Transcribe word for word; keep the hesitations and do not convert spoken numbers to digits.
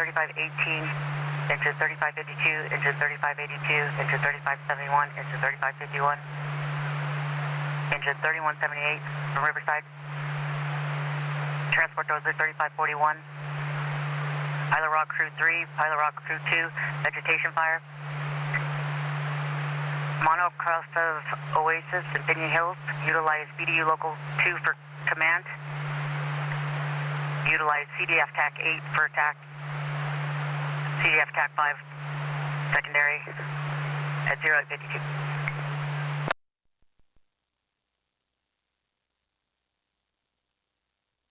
thirty-five eighteen, engine thirty-five fifty-two, engine thirty-five eighty-two, engine thirty-five seventy-one, engine thirty-five fifty-one, engine thirty-one seventy-eight from Riverside. Transport dozer thirty-five forty-one. Pilot Rock Crew three, Pilot Rock Crew two, vegetation fire. Mono cross of Oasis and Pinion Hills. Utilize B D U Local two for command. Utilize C D F T A C eight for attack. C D F T A C five secondary at zero at fifty-two.